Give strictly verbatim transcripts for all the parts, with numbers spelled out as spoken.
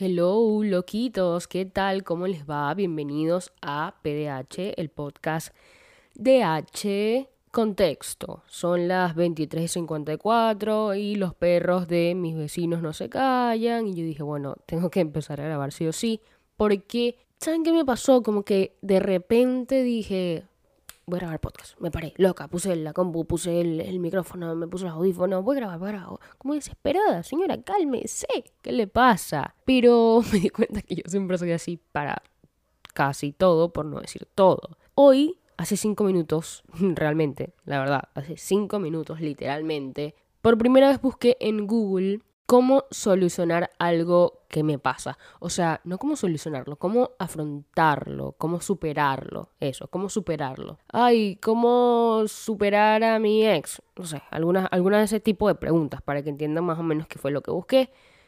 Hello, loquitos, ¿qué tal? ¿Cómo les va? Bienvenidos a P D H, el podcast de H. Contexto, son las veintitrés cincuenta y cuatro y los perros de mis vecinos no se callan y yo dije, bueno, tengo que empezar a grabar sí o sí, porque, ¿saben qué me pasó? Como que de repente dije, voy a grabar podcast, me paré, loca, puse la compu, puse el, el micrófono, me puse los audífonos, voy a grabar, voy a grabar, como desesperada, señora, cálmese, ¿qué le pasa? Pero me di cuenta que yo siempre soy así para casi todo, por no decir todo. Hoy, hace cinco minutos, realmente, la verdad, hace cinco minutos literalmente, por primera vez busqué en Google cómo solucionar algo que me pasa. O sea, no cómo solucionarlo, cómo afrontarlo, cómo superarlo. Eso, cómo superarlo. Ay, ¿cómo superar a mi ex? No sé, algunas alguna de ese tipo de preguntas para que entiendan más o menos qué fue lo que busqué.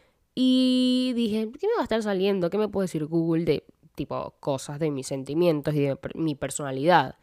Y dije, ¿qué me va a estar saliendo? ¿Qué me puede decir Google de tipo cosas de mis sentimientos y de mi personalidad?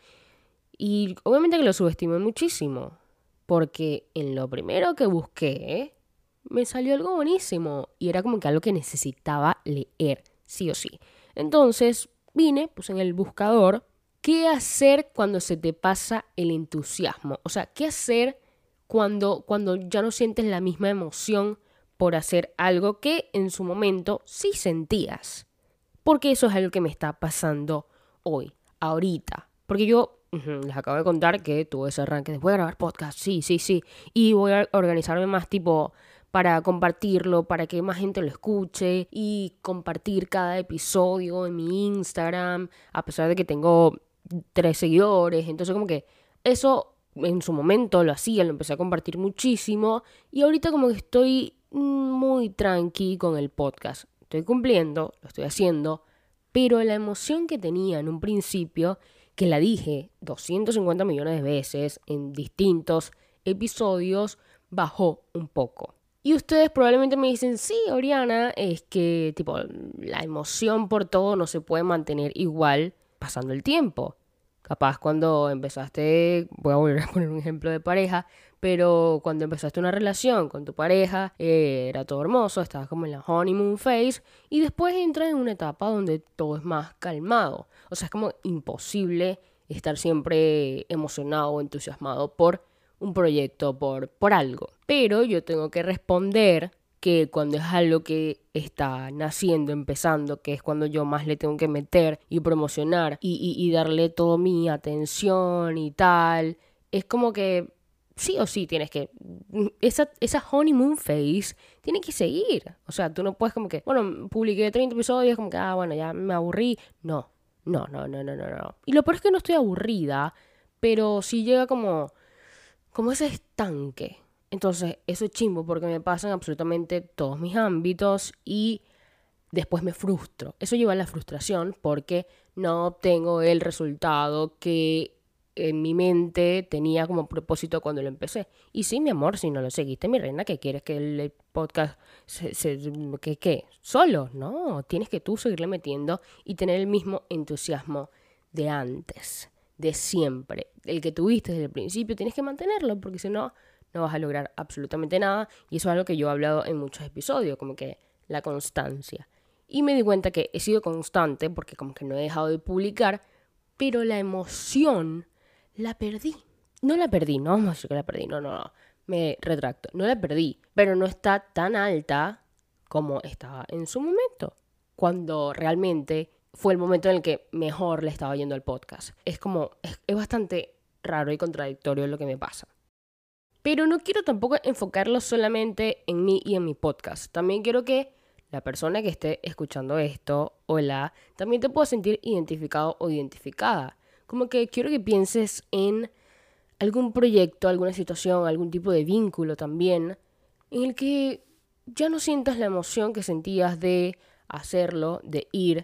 Y obviamente que lo subestimé muchísimo, porque en lo primero que busqué me salió algo buenísimo y era como que algo que necesitaba leer, sí o sí. Entonces vine, puse en el buscador, ¿qué hacer cuando se te pasa el entusiasmo? O sea, ¿qué hacer cuando, cuando ya no sientes la misma emoción por hacer algo que en su momento sí sentías? Porque eso es algo que me está pasando hoy, ahorita. Porque yo uh-huh, les acabo de contar que tuve ese arranque de voy a grabar podcast, sí, sí, sí. Y voy a organizarme más tipo para compartirlo, para que más gente lo escuche y compartir cada episodio en mi Instagram, a pesar de que tengo tres seguidores. Entonces como que eso en su momento lo hacía, lo empecé a compartir muchísimo y ahorita como que estoy muy tranqui con el podcast. Estoy cumpliendo, lo estoy haciendo, pero la emoción que tenía en un principio, que la dije doscientos cincuenta millones de veces en distintos episodios, bajó un poco. Y ustedes probablemente me dicen, sí, Oriana, es que tipo la emoción por todo no se puede mantener igual pasando el tiempo. Capaz cuando empezaste, voy a volver a poner un ejemplo de pareja, pero cuando empezaste una relación con tu pareja, eh, era todo hermoso, estabas como en la honeymoon phase, y después entras en una etapa donde todo es más calmado. O sea, es como imposible estar siempre emocionado o entusiasmado por un proyecto, por, por algo. Pero yo tengo que responder que cuando es algo que está naciendo, empezando, que es cuando yo más le tengo que meter y promocionar y, y, y darle toda mi atención y tal, es como que sí o sí tienes que, esa, esa honeymoon phase tiene que seguir. O sea, tú no puedes como que, bueno, publiqué treinta episodios, como que, ah, bueno, ya me aburrí. No, no, no, no, no, no, no. Y lo peor es que no estoy aburrida, pero sí llega como, como ese estanque. Entonces, eso es chimbo porque me pasan absolutamente todos mis ámbitos y después me frustro. Eso lleva a la frustración porque no obtengo el resultado que en mi mente tenía como propósito cuando lo empecé. Y sí, mi amor, si no lo seguiste, mi reina, ¿qué quieres que el podcast se, se que qué? Solo, no, tienes que tú seguirle metiendo y tener el mismo entusiasmo de antes, de siempre. El que tuviste desde el principio, tienes que mantenerlo porque si no no vas a lograr absolutamente nada. Y eso es algo que yo he hablado en muchos episodios, como que la constancia. Y me di cuenta que he sido constante porque como que no he dejado de publicar, pero la emoción la perdí. No la perdí, no vamos a decir que la perdí, no, no, no, me retracto. No la perdí, pero no está tan alta como estaba en su momento, cuando realmente fue el momento en el que mejor le estaba yendo al podcast. Es como, es, es bastante raro y contradictorio lo que me pasa. Pero no quiero tampoco enfocarlo solamente en mí y en mi podcast. También quiero que la persona que esté escuchando esto, hola, también te pueda sentir identificado o identificada. Como que quiero que pienses en algún proyecto, alguna situación, algún tipo de vínculo también, en el que ya no sientas la emoción que sentías de hacerlo, de ir,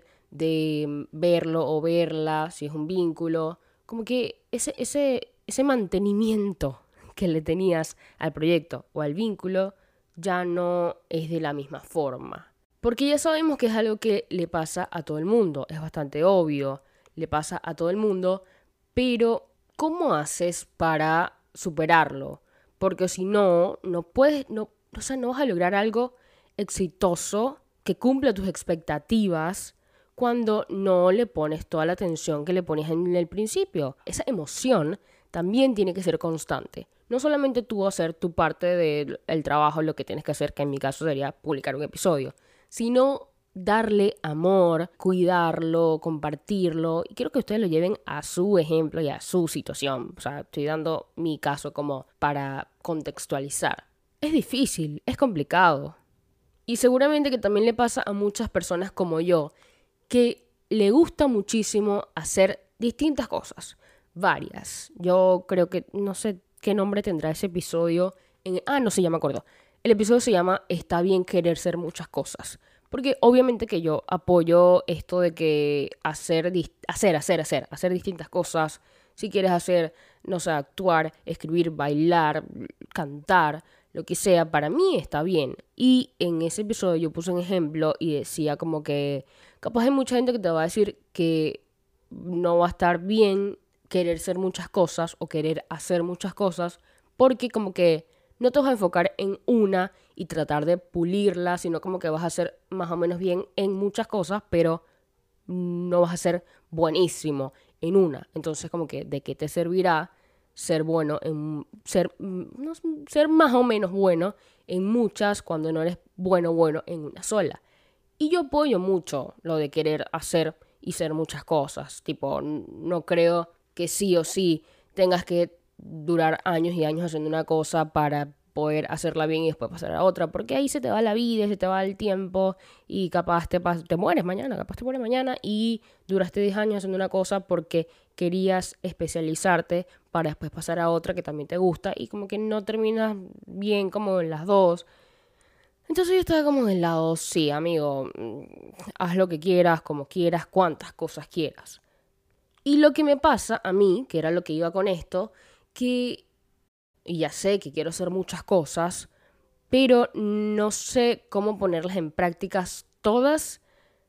de verlo o verla, si es un vínculo. Como que ese, ese, ese mantenimiento que le tenías al proyecto o al vínculo ya no es de la misma forma. Porque ya sabemos que es algo que le pasa a todo el mundo, es bastante obvio, le pasa a todo el mundo, pero ¿cómo haces para superarlo? Porque si no, no puedes, no, o sea, no vas a lograr algo exitoso que cumpla tus expectativas cuando no le pones toda la atención que le pones en el principio. Esa emoción también tiene que ser constante. No solamente tú hacer tu parte del el trabajo, lo que tienes que hacer, que en mi caso sería publicar un episodio, sino darle amor, cuidarlo, compartirlo. Y quiero que ustedes lo lleven a su ejemplo y a su situación. O sea, estoy dando mi caso como para contextualizar. Es difícil, es complicado. Y seguramente que también le pasa a muchas personas como yo, que le gusta muchísimo hacer distintas cosas, varias. Yo creo que, no sé qué nombre tendrá ese episodio. En, ah, no sé, ya me acuerdo. El episodio se llama Está bien querer ser muchas cosas. Porque obviamente que yo apoyo esto de que hacer, hacer, hacer, hacer, hacer distintas cosas. Si quieres hacer, no sé, actuar, escribir, bailar, cantar, lo que sea, para mí está bien. Y en ese episodio yo puse un ejemplo y decía como que capaz hay mucha gente que te va a decir que no va a estar bien querer ser muchas cosas o querer hacer muchas cosas, porque como que no te vas a enfocar en una y tratar de pulirla, sino como que vas a hacer más o menos bien en muchas cosas, pero no vas a ser buenísimo en una. Entonces como que ¿de qué te servirá ser bueno en ser, no, ser más o menos bueno en muchas cuando no eres bueno bueno en una sola? Y yo apoyo mucho lo de querer hacer y ser muchas cosas. Tipo, no creo que sí o sí tengas que durar años y años haciendo una cosa para poder hacerla bien y después pasar a otra, porque ahí se te va la vida, se te va el tiempo y capaz te, te mueres mañana, capaz te mueres mañana y duraste diez años haciendo una cosa porque querías especializarte para después pasar a otra que también te gusta y como que no terminas bien como en las dos. Entonces yo estaba como del lado, sí, amigo, haz lo que quieras, como quieras, cuantas cosas quieras. Y lo que me pasa a mí, que era lo que iba con esto, que y ya sé que quiero hacer muchas cosas, pero no sé cómo ponerlas en prácticas todas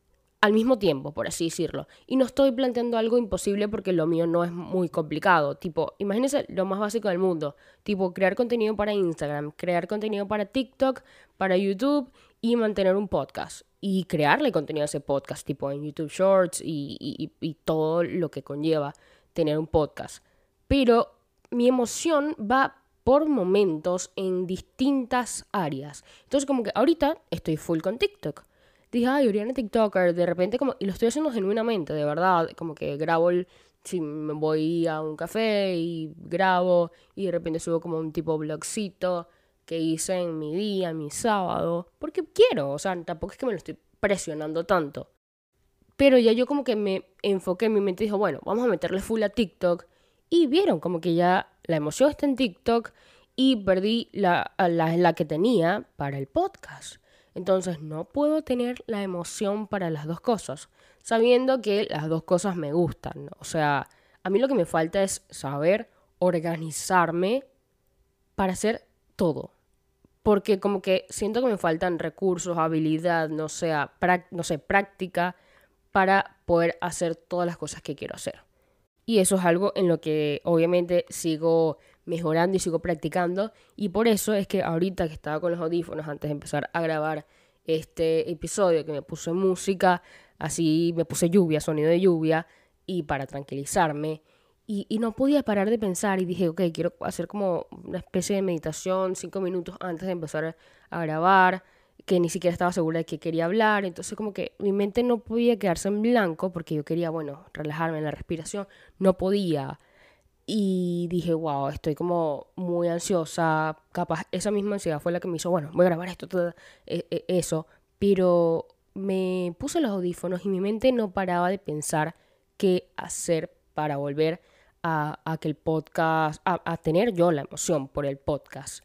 al mismo tiempo, por así decirlo. Y no estoy planteando algo imposible porque lo mío no es muy complicado. Tipo, imagínense lo más básico del mundo. Tipo, crear contenido para Instagram, crear contenido para TikTok, para YouTube y mantener un podcast. Y crearle contenido a ese podcast, tipo en YouTube Shorts y, y, y todo lo que conlleva tener un podcast. Pero mi emoción va por momentos en distintas áreas. Entonces como que ahorita estoy full con TikTok. Dije, ay, Oriana TikToker, de repente como, y lo estoy haciendo genuinamente, de verdad, como que grabo, el, si me voy a un café y grabo, y de repente subo como un tipo blogcito que hice en mi día, mi sábado, porque quiero, o sea, tampoco es que me lo estoy presionando tanto. Pero ya yo como que me enfoqué en mi mente y dije, bueno, vamos a meterle full a TikTok, y vieron como que ya la emoción está en TikTok y perdí la, la, la que tenía para el podcast. Entonces no puedo tener la emoción para las dos cosas, sabiendo que las dos cosas me gustan, ¿no? O sea, a mí lo que me falta es saber organizarme para hacer todo. Porque como que siento que me faltan recursos, habilidad, no, sea, no sé, práctica para poder hacer todas las cosas que quiero hacer. Y eso es algo en lo que obviamente sigo mejorando y sigo practicando. Y por eso es que ahorita que estaba con los audífonos antes de empezar a grabar este episodio, que me puse música, así me puse lluvia, sonido de lluvia, y para tranquilizarme. Y, y no podía parar de pensar y dije, ok, quiero hacer como una especie de meditación cinco minutos antes de empezar a, a grabar, que ni siquiera estaba segura de que quería hablar. Entonces como que mi mente no podía quedarse en blanco porque yo quería, bueno, relajarme en la respiración. No podía. Y dije, wow, estoy como muy ansiosa. Capaz esa misma ansiedad fue la que me hizo, bueno, voy a grabar esto, todo eso. Pero me puse los audífonos y mi mente no paraba de pensar qué hacer para volver a, a que el podcast, a, a tener yo la emoción por el podcast.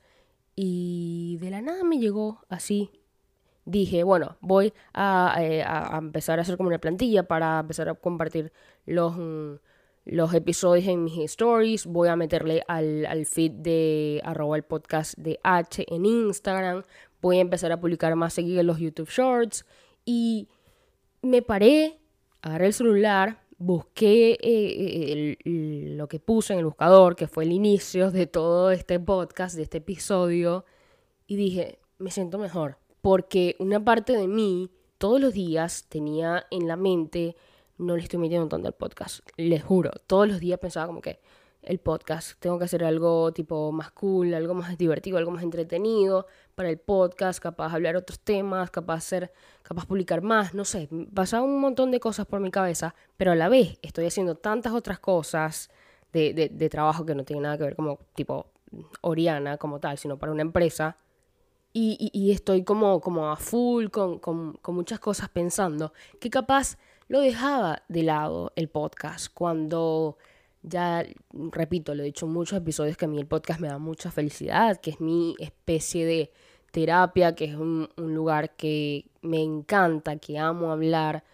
Y de la nada me llegó así. Dije, bueno, voy a, a, a empezar a hacer como una plantilla para empezar a compartir los, los episodios en mis stories. Voy a meterle al, al feed de arroba el podcast de H en Instagram. Voy a empezar a publicar más seguido en los YouTube Shorts. Y me paré, agarré el celular, busqué eh, el, el, lo que puse en el buscador, que fue el inicio de todo este podcast, de este episodio. Y dije, me siento mejor. Porque una parte de mí todos los días tenía en la mente, no le estoy metiendo tanto al podcast, les juro, todos los días pensaba como que el podcast, tengo que hacer algo tipo más cool, algo más divertido, algo más entretenido para el podcast, capaz hablar otros temas, capaz hacer, capaz publicar más, no sé, pasaba un montón de cosas por mi cabeza, pero a la vez estoy haciendo tantas otras cosas de, de, de trabajo que no tienen nada que ver como tipo Oriana como tal, sino para una empresa. Y, y, y estoy como, como a full con, con, con muchas cosas pensando, que capaz lo dejaba de lado el podcast cuando ya, repito, lo he dicho en muchos episodios que a mí el podcast me da mucha felicidad, que es mi especie de terapia, que es un, un lugar que me encanta, que amo hablar.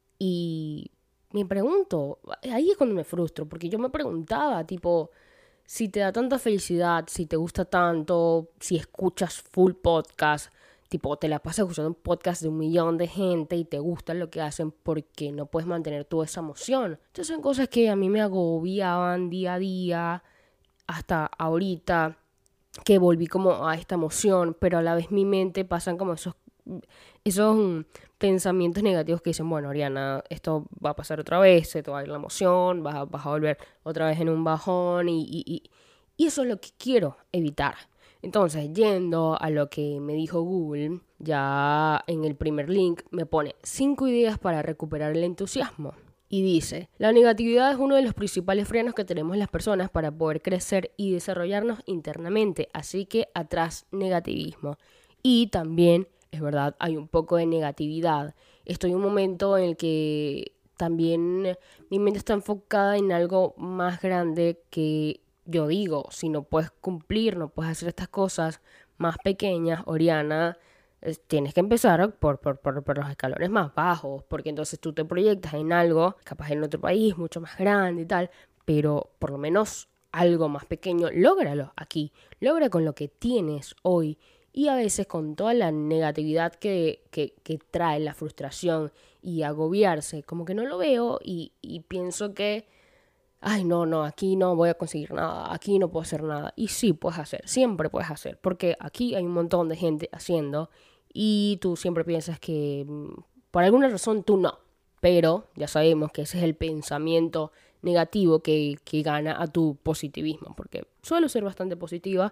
Y me pregunto, ahí es cuando me frustro, porque yo me preguntaba, tipo, si te da tanta felicidad, si te gusta tanto, si escuchas full podcast, tipo te la pasas escuchando un podcast de un millón de gente y te gusta lo que hacen porque no puedes mantener toda esa emoción. Entonces son cosas que a mí me agobiaban día a día, hasta ahorita que volví como a esta emoción, pero a la vez mi mente pasan como esos, esos mm, pensamientos negativos que dicen, bueno, Oriana, esto va a pasar otra vez, se te va a ir la emoción, vas a, vas a volver otra vez en un bajón y, y, y, y eso es lo que quiero evitar. Entonces, yendo a lo que me dijo Google, ya en el primer link me pone cinco ideas para recuperar el entusiasmo. Y dice, la negatividad es uno de los principales frenos que tenemos las personas para poder crecer y desarrollarnos internamente, así que atrás negativismo. Y también, es verdad, hay un poco de negatividad. Estoy en un momento en el que también mi mente está enfocada en algo más grande que yo digo, si no puedes cumplir, no puedes hacer estas cosas más pequeñas, Oriana, tienes que empezar por, por, por, por los escalones más bajos, porque entonces tú te proyectas en algo, capaz en otro país, mucho más grande y tal, pero por lo menos algo más pequeño, lógralo aquí, logra con lo que tienes hoy. Y a veces con toda la negatividad que, que, que trae la frustración y agobiarse, como que no lo veo y, y pienso que ay, no, no, aquí no voy a conseguir nada, aquí no puedo hacer nada. Y sí, puedes hacer, siempre puedes hacer, porque aquí hay un montón de gente haciendo y tú siempre piensas que mm, por alguna razón tú no. Pero ya sabemos que ese es el pensamiento negativo que, que gana a tu positivismo, porque suelo ser bastante positiva,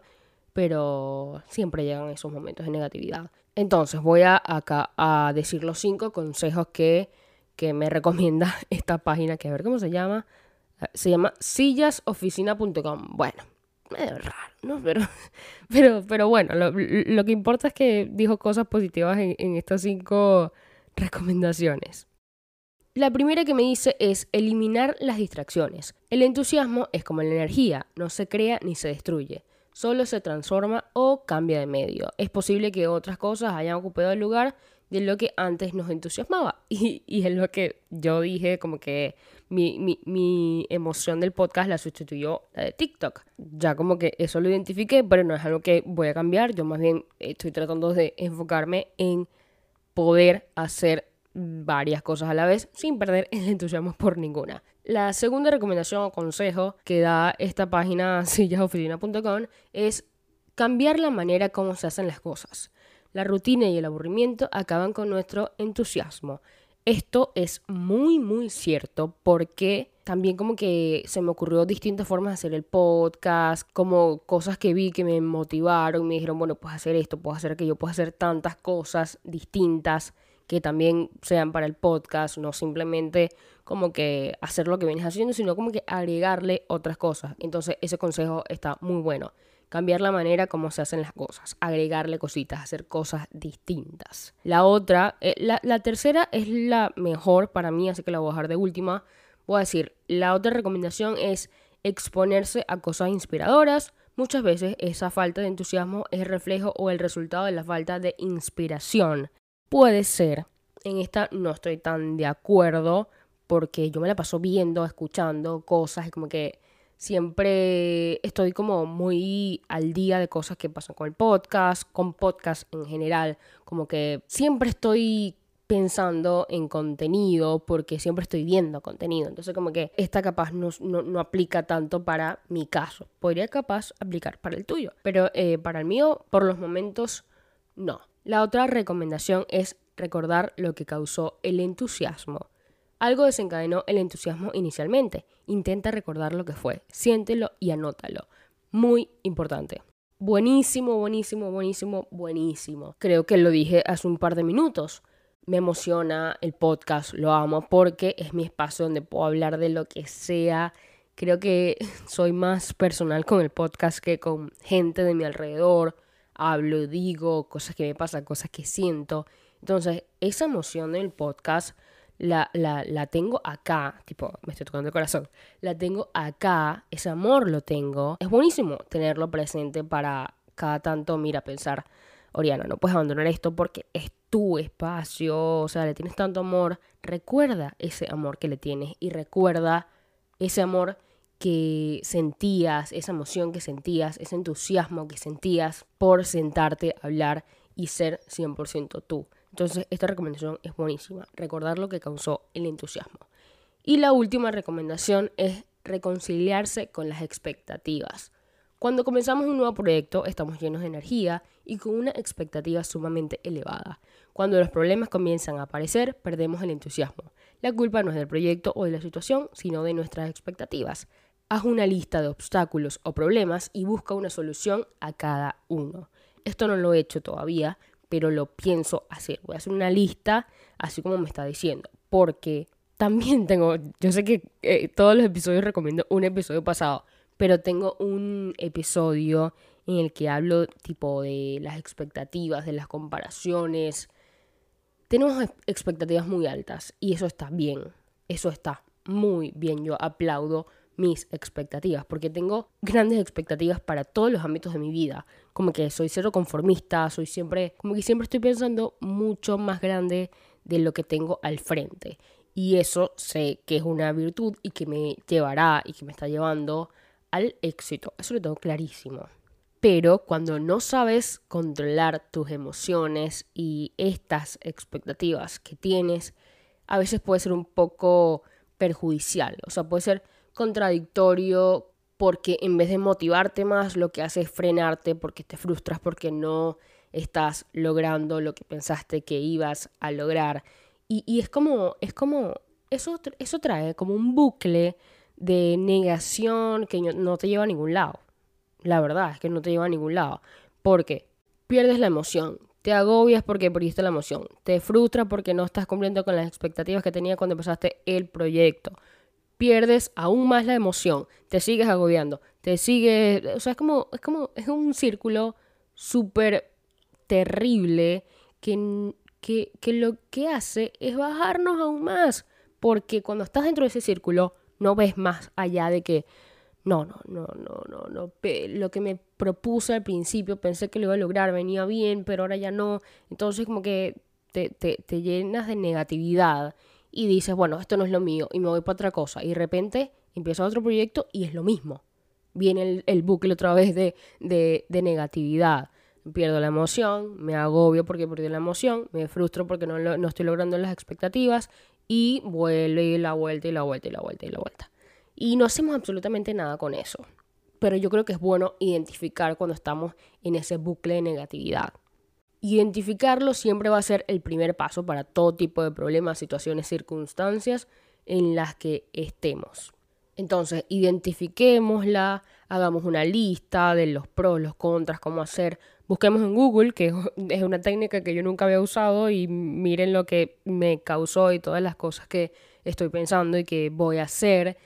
pero siempre llegan esos momentos de negatividad. Entonces voy a acá a decir los cinco consejos que, que me recomienda esta página, que a ver cómo se llama. Se llama sillas oficina punto com. Bueno, medio raro, ¿no? Pero, pero, pero bueno, lo, lo que importa es que dijo cosas positivas en, en estas cinco recomendaciones. La primera que me dice es eliminar las distracciones. El entusiasmo es como la energía, no se crea ni se destruye, solo se transforma o cambia de medio. Es posible que otras cosas hayan ocupado el lugar de lo que antes nos entusiasmaba. Y, y es lo que yo dije, como que mi, mi, mi emoción del podcast la sustituyó la de TikTok. Ya como que eso lo identifiqué, pero no es algo que voy a cambiar. Yo más bien estoy tratando de enfocarme en poder hacer varias cosas a la vez sin perder el entusiasmo por ninguna. La segunda recomendación o consejo que da esta página sillas oficina punto com es cambiar la manera como se hacen las cosas. La rutina y el aburrimiento acaban con nuestro entusiasmo. Esto es muy, muy cierto porque también como que se me ocurrió distintas formas de hacer el podcast, como cosas que vi que me motivaron, me dijeron, bueno, puedes hacer esto, puedes hacer aquello, puedes hacer tantas cosas distintas que también sean para el podcast, no simplemente como que hacer lo que vienes haciendo, sino como que agregarle otras cosas. Entonces ese consejo está muy bueno. Cambiar la manera como se hacen las cosas, agregarle cositas, hacer cosas distintas. La otra, eh, la, la tercera es la mejor para mí, así que la voy a dejar de última. Voy a decir, la otra recomendación es exponerse a cosas inspiradoras. Muchas veces esa falta de entusiasmo es el reflejo o el resultado de la falta de inspiración. Puede ser, en esta no estoy tan de acuerdo, porque yo me la paso viendo, escuchando cosas y como que siempre estoy como muy al día de cosas que pasan con el podcast, con podcast en general, como que siempre estoy pensando en contenido porque siempre estoy viendo contenido, entonces como que esta capaz no, no, no aplica tanto para mi caso, podría capaz aplicar para el tuyo, pero eh, para el mío por los momentos no. La otra recomendación es recordar lo que causó el entusiasmo. Algo desencadenó el entusiasmo inicialmente. Intenta recordar lo que fue. Siéntelo y anótalo. Muy importante. Buenísimo, buenísimo, buenísimo, buenísimo. Creo que lo dije hace un par de minutos. Me emociona el podcast, lo amo porque es mi espacio donde puedo hablar de lo que sea. Creo que soy más personal con el podcast que con gente de mi alrededor. Hablo, digo cosas que me pasan, cosas que siento. Entonces, esa emoción del podcast la, la, la tengo acá. Tipo, me estoy tocando el corazón. La tengo acá, ese amor lo tengo. Es buenísimo tenerlo presente para cada tanto, mira, pensar, Oriana, no puedes abandonar esto porque es tu espacio. O sea, le tienes tanto amor. Recuerda ese amor que le tienes y recuerda ese amor que sentías, esa emoción que sentías, ese entusiasmo que sentías por sentarte a hablar y ser cien por ciento tú. Entonces, esta recomendación es buenísima, recordar lo que causó el entusiasmo. Y la última recomendación es reconciliarse con las expectativas. Cuando comenzamos un nuevo proyecto, estamos llenos de energía y con una expectativa sumamente elevada. Cuando los problemas comienzan a aparecer, perdemos el entusiasmo. La culpa no es del proyecto o de la situación, sino de nuestras expectativas. Haz una lista de obstáculos o problemas y busca una solución a cada uno. Esto no lo he hecho todavía, pero lo pienso hacer. Voy a hacer una lista, así como me está diciendo, porque también tengo, yo sé que eh, todos los episodios recomiendo un episodio pasado, pero tengo un episodio en el que hablo tipo de las expectativas, de las comparaciones. Tenemos expectativas muy altas y eso está bien, eso está muy bien. Yo aplaudo mis expectativas porque tengo grandes expectativas para todos los ámbitos de mi vida. Como que soy cero conformista, soy siempre, como que siempre estoy pensando mucho más grande de lo que tengo al frente. Y eso sé que es una virtud y que me llevará y que me está llevando al éxito. Eso lo tengo clarísimo. Pero cuando no sabes controlar tus emociones y estas expectativas que tienes, a veces puede ser un poco perjudicial. O sea, puede ser contradictorio porque en vez de motivarte más, lo que hace es frenarte porque te frustras porque no estás logrando lo que pensaste que ibas a lograr. Y, y es como, es como, eso, eso trae como un bucle de negación que no te lleva a ningún lado. La verdad es que no te lleva a ningún lado. Porque pierdes la emoción, te agobias porque perdiste la emoción, te frustras porque no estás cumpliendo con las expectativas que tenías cuando empezaste el proyecto. Pierdes aún más la emoción, te sigues agobiando, te sigues... O sea, es como, es como, es un círculo súper terrible que, que, que lo que hace es bajarnos aún más. Porque cuando estás dentro de ese círculo, no ves más allá de que no, no, no, no, no, no. Lo que me propuse al principio, pensé que lo iba a lograr, venía bien, pero ahora ya no. Entonces como que te, te, te llenas de negatividad y dices, bueno, esto no es lo mío y me voy para otra cosa. Y de repente empiezo otro proyecto y es lo mismo. Viene el, el bucle otra vez de, de, de negatividad. Pierdo la emoción, me agobio porque perdí la emoción, me frustro porque no, lo, no estoy logrando las expectativas y vuelve la vuelta y la vuelta y la vuelta y la vuelta. Y no hacemos absolutamente nada con eso. Pero yo creo que es bueno identificar cuando estamos en ese bucle de negatividad. Identificarlo siempre va a ser el primer paso para todo tipo de problemas, situaciones, circunstancias en las que estemos. Entonces, identifiquémosla, hagamos una lista de los pros, los contras, cómo hacer. Busquemos en Google, que es una técnica que yo nunca había usado, y miren lo que me causó y todas las cosas que estoy pensando y que voy a hacer.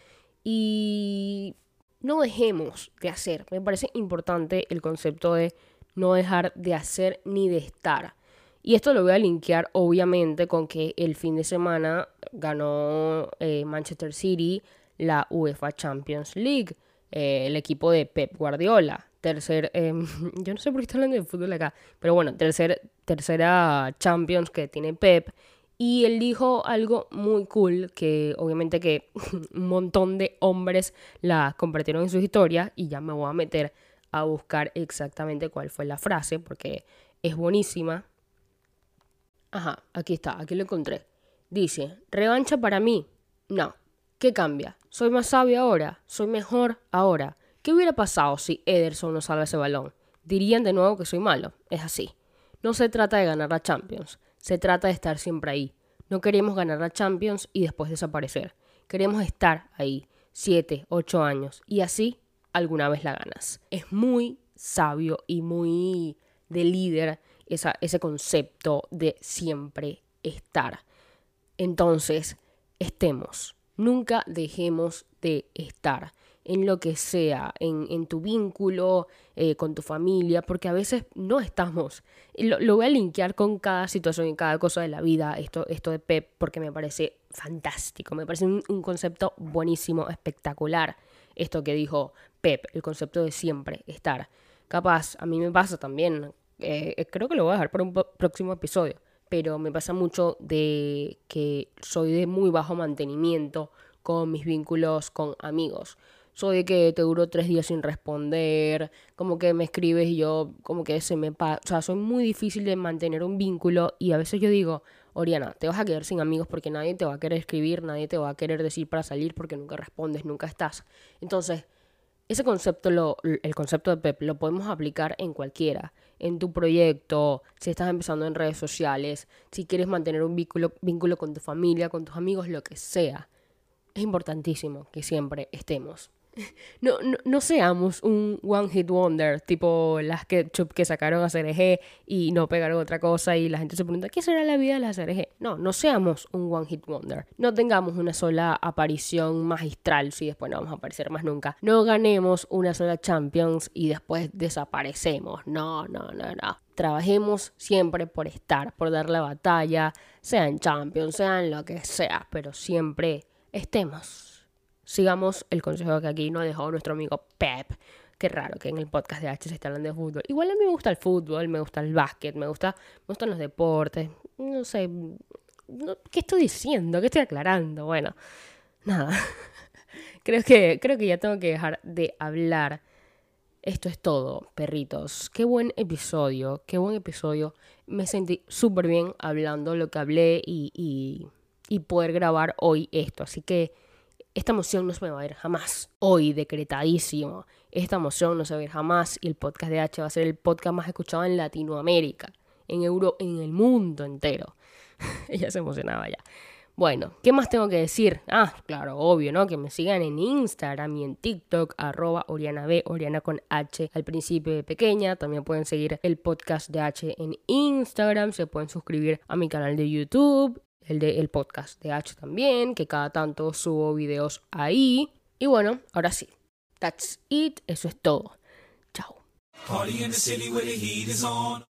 Y no dejemos de hacer. Me parece importante el concepto de no dejar de hacer ni de estar. Y esto lo voy a linkear obviamente con que el fin de semana ganó eh, Manchester City la UEFA Champions League, eh, el equipo de Pep Guardiola. Tercer, eh, yo no sé por qué estoy hablando de fútbol acá, pero bueno, tercer, tercera Champions que tiene Pep. Y él dijo algo muy cool, que obviamente que un montón de hombres la compartieron en sus historias, y ya me voy a meter a buscar exactamente cuál fue la frase, porque es buenísima. Ajá, aquí está, aquí lo encontré. Dice, ¿revancha para mí? No. ¿Qué cambia? ¿Soy más sabio ahora? ¿Soy mejor ahora? ¿Qué hubiera pasado si Ederson no salva ese balón? Dirían de nuevo que soy malo. Es así. No se trata de ganar la Champions. Se trata de estar siempre ahí. No queremos ganar la Champions y después desaparecer. Queremos estar ahí siete, ocho años y así alguna vez la ganas. Es muy sabio y muy de líder esa, ese concepto de siempre estar. Entonces, estemos. Nunca dejemos de estar en lo que sea, en, en tu vínculo, eh, con tu familia, porque a veces no estamos. Lo, lo voy a linkear con cada situación y cada cosa de la vida, esto, esto de Pep, porque me parece fantástico, me parece un, un concepto buenísimo, espectacular, esto que dijo Pep, el concepto de siempre estar. Capaz, a mí me pasa también, eh, creo que lo voy a dejar para un próximo episodio, pero me pasa mucho de que soy de muy bajo mantenimiento con mis vínculos con amigos. Soy de que te duro tres días sin responder, como que me escribes y yo como que se me pasa. O sea, soy muy difícil de mantener un vínculo y a veces yo digo, Oriana, te vas a quedar sin amigos porque nadie te va a querer escribir, nadie te va a querer decir para salir porque nunca respondes, nunca estás. Entonces, ese concepto, lo, el concepto de Pep, lo podemos aplicar en cualquiera. En tu proyecto, si estás empezando en redes sociales, si quieres mantener un vínculo, vínculo con tu familia, con tus amigos, lo que sea. Es importantísimo que siempre estemos. No, no, no seamos un one hit wonder, tipo las Ketchup que sacaron a C R G y no pegaron otra cosa y la gente se pregunta, ¿qué será la vida de la C R G? No, no seamos un one hit wonder. No tengamos una sola aparición magistral si después no vamos a aparecer más nunca. No ganemos una sola Champions y después desaparecemos. No, no, no, no. Trabajemos siempre por estar, por dar la batalla, sea en Champions, sea en lo que sea, pero siempre estemos. Sigamos el consejo que aquí nos dejó nuestro amigo Pep. Qué raro que en el podcast de H se está hablando de fútbol. Igual a mí me gusta el fútbol, me gusta el básquet, me gusta, me gustan los deportes. No sé, no, ¿qué estoy diciendo? ¿Qué estoy aclarando? Bueno, nada. creo que, creo que ya tengo que dejar de hablar. Esto es todo, perritos. Qué buen episodio, qué buen episodio. Me sentí súper bien hablando lo que hablé y, y, y poder grabar hoy esto. Así que esta emoción no se me va a ir jamás. Hoy, decretadísimo. Esta emoción no se va a ir jamás. Y el podcast de H va a ser el podcast más escuchado en Latinoamérica. En Euro, en el mundo entero. Ella se emocionaba ya. Bueno, ¿qué más tengo que decir? Ah, claro, obvio, ¿no? Que me sigan en Instagram y en TikTok, arroba Oriana B, Oriana con H al principio de pequeña. También pueden seguir el podcast de H en Instagram. Se pueden suscribir a mi canal de YouTube. El de el podcast de H también, que cada tanto subo videos ahí. Y bueno, ahora sí. That's it. Eso es todo. Chao.